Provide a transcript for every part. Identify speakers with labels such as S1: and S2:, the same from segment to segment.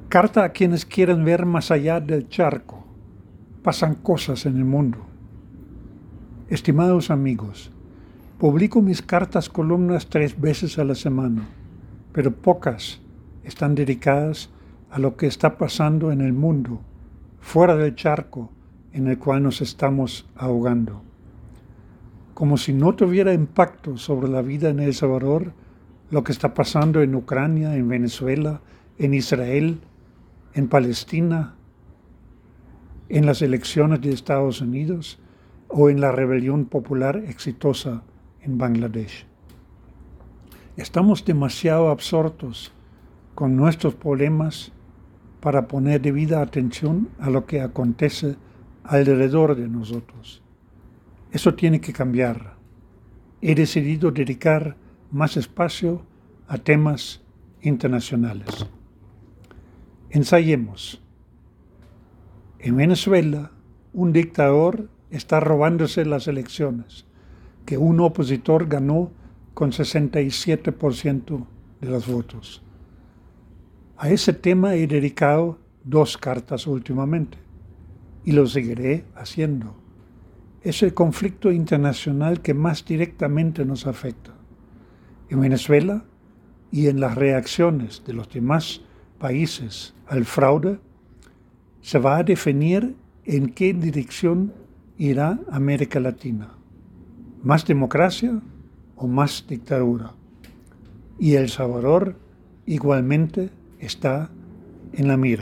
S1: Carta a quienes quieren ver más allá del charco. Pasan cosas en el mundo. Estimados amigos, publico mis cartas columnas 3 veces a la semana, pero pocas están dedicadas a lo que está pasando en el mundo, fuera del charco en el cual nos estamos ahogando. Como si no tuviera impacto sobre la vida en El Salvador, lo que está pasando en Ucrania, en Venezuela, en Israel, en Palestina, en las elecciones de Estados Unidos o en la rebelión popular exitosa en Bangladesh. Estamos demasiado absortos con nuestros problemas para poner debida atención a lo que acontece alrededor de nosotros. Eso tiene que cambiar. He decidido dedicar más espacio a temas internacionales. Ensayemos. En Venezuela, un dictador está robándose las elecciones, que un opositor ganó con 67% de los votos. A ese tema he dedicado 2 cartas últimamente, y lo seguiré haciendo. Es el conflicto internacional que más directamente nos afecta. En Venezuela y en las reacciones de los demás países al fraude, se va a definir en qué dirección irá América Latina. ¿Más democracia o más dictadura? Y El Salvador igualmente está en la mira.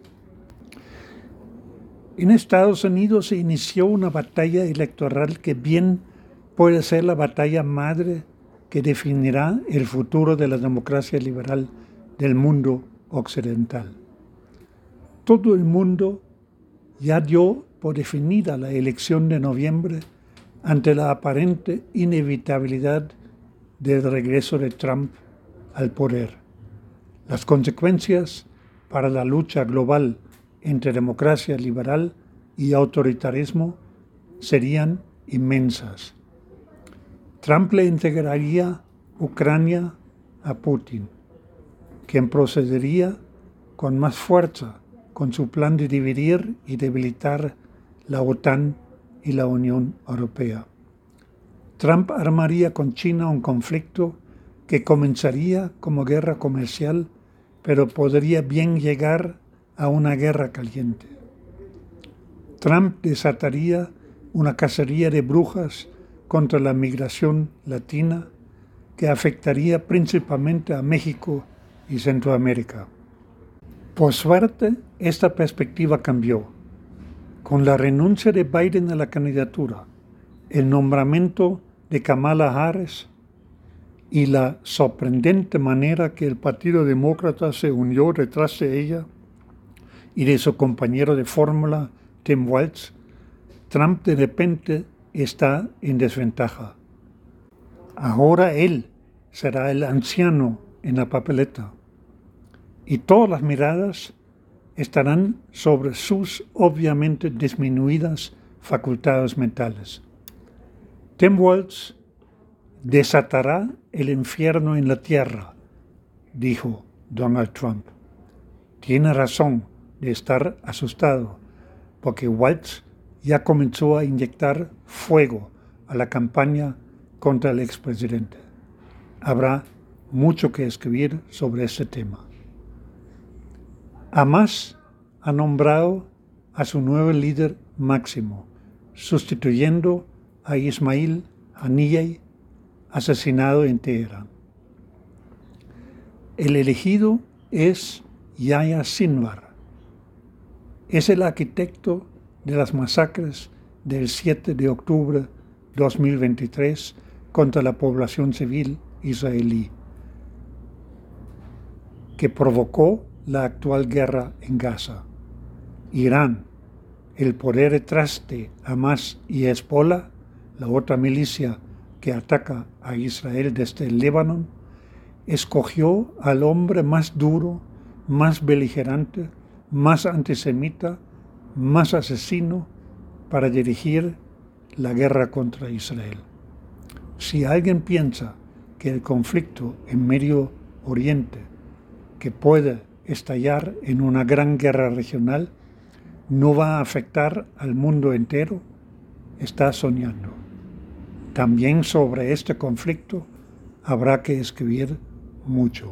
S1: En Estados Unidos se inició una batalla electoral que bien puede ser la batalla madre que definirá el futuro de la democracia liberal del mundo occidental. Todo el mundo ya dio por definida la elección de noviembre ante la aparente inevitabilidad del regreso de Trump al poder. Las consecuencias para la lucha global entre democracia liberal y autoritarismo serían inmensas. Trump le entregaría Ucrania a Putin, quien procedería con más fuerza con su plan de dividir y debilitar la OTAN y la Unión Europea. Trump armaría con China un conflicto que comenzaría como guerra comercial, pero podría bien llegar a una guerra caliente. Trump desataría una cacería de brujas contra la migración latina que afectaría principalmente a México y Centroamérica. Por suerte, esta perspectiva cambió. Con la renuncia de Biden a la candidatura, el nombramiento de Kamala Harris y la sorprendente manera que el Partido Demócrata se unió detrás de ella y de su compañero de fórmula, Tim Walz, Trump de repente está en desventaja. Ahora él será el anciano en la papeleta y todas las miradas estarán sobre sus obviamente disminuidas facultades mentales. Tim Walz desatará el infierno en la tierra, dijo Donald Trump. Tiene razón de estar asustado, porque Walz ya comenzó a inyectar fuego a la campaña contra el expresidente. Habrá mucho que escribir sobre este tema. Hamas ha nombrado a su nuevo líder máximo, sustituyendo a Ismail Haniyeh, asesinado en Teherán. El elegido es Yahya Sinwar. Es el arquitecto de las masacres del 7 de octubre de 2023 contra la población civil israelí, que provocó la actual guerra en Gaza. Irán, el poder detrás de Hamas y Hezbollah, la otra milicia que ataca a Israel desde el Líbano, escogió al hombre más duro, más beligerante, más antisemita, más asesino para dirigir la guerra contra Israel. Si alguien piensa que el conflicto en Medio Oriente, que puede estallar en una gran guerra regional, no va a afectar al mundo entero, está soñando. También sobre este conflicto habrá que escribir mucho.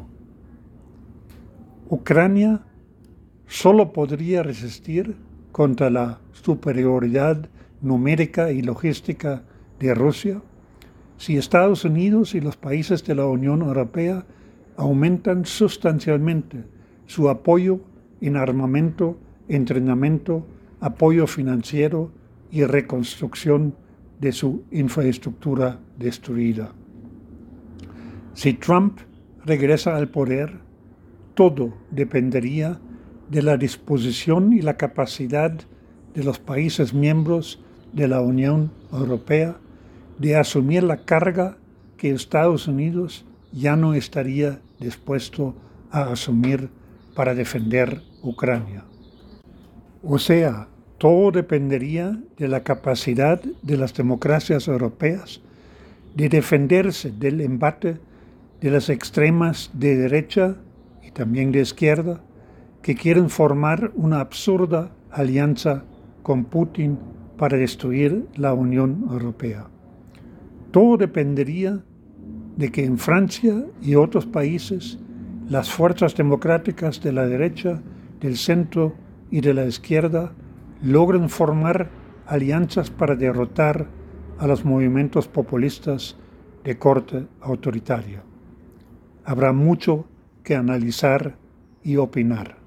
S1: Ucrania solo podría resistir contra la superioridad numérica y logística de Rusia si Estados Unidos y los países de la Unión Europea aumentan sustancialmente su apoyo en armamento, entrenamiento, apoyo financiero y reconstrucción de su infraestructura destruida. Si Trump regresa al poder, todo dependería de la disposición y la capacidad de los países miembros de la Unión Europea de asumir la carga que Estados Unidos ya no estaría dispuesto a asumir para defender Ucrania. O sea, todo dependería de la capacidad de las democracias europeas de defenderse del embate de las extremas de derecha y también de izquierda que quieren formar una absurda alianza con Putin para destruir la Unión Europea. Todo dependería de que en Francia y otros países las fuerzas democráticas de la derecha, del centro y de la izquierda logren formar alianzas para derrotar a los movimientos populistas de corte autoritaria. Habrá mucho que analizar y opinar.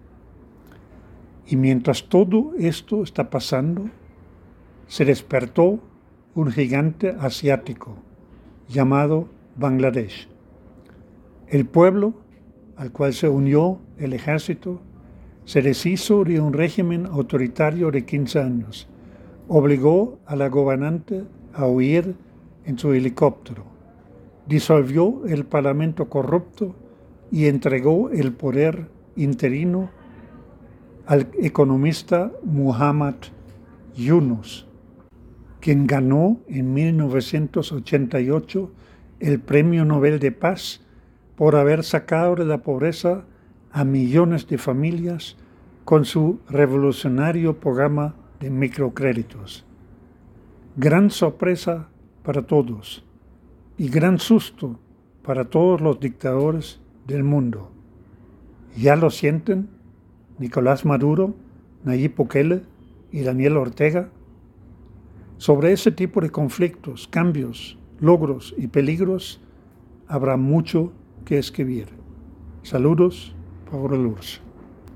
S1: Y mientras todo esto está pasando, se despertó un gigante asiático llamado Bangladesh. El pueblo al cual se unió el ejército se deshizo de un régimen autoritario de 15 años, obligó a la gobernante a huir en su helicóptero, disolvió el parlamento corrupto y entregó el poder interino al economista Muhammad Yunus, quien ganó en 1988 el Premio Nobel de Paz por haber sacado de la pobreza a millones de familias con su revolucionario programa de microcréditos. Gran sorpresa para todos y gran susto para todos los dictadores del mundo. ¿Ya lo sienten Nicolás Maduro, Nayib Bukele y Daniel Ortega? Sobre ese tipo de conflictos, cambios, logros y peligros habrá mucho que escribir. Saludos, Pablo Lourdes.